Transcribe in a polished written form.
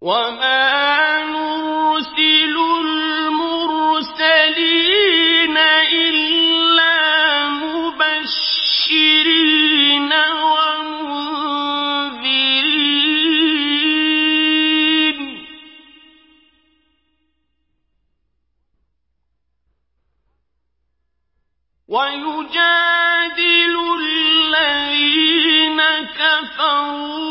وَمَا نُرْسِلُ الْمُرْسَلِينَ إِلَّا مُبَشِّرِينَ وَمُنذِرِينَ وَيُجَادِلُ الَّذِينَ كَفَرُوا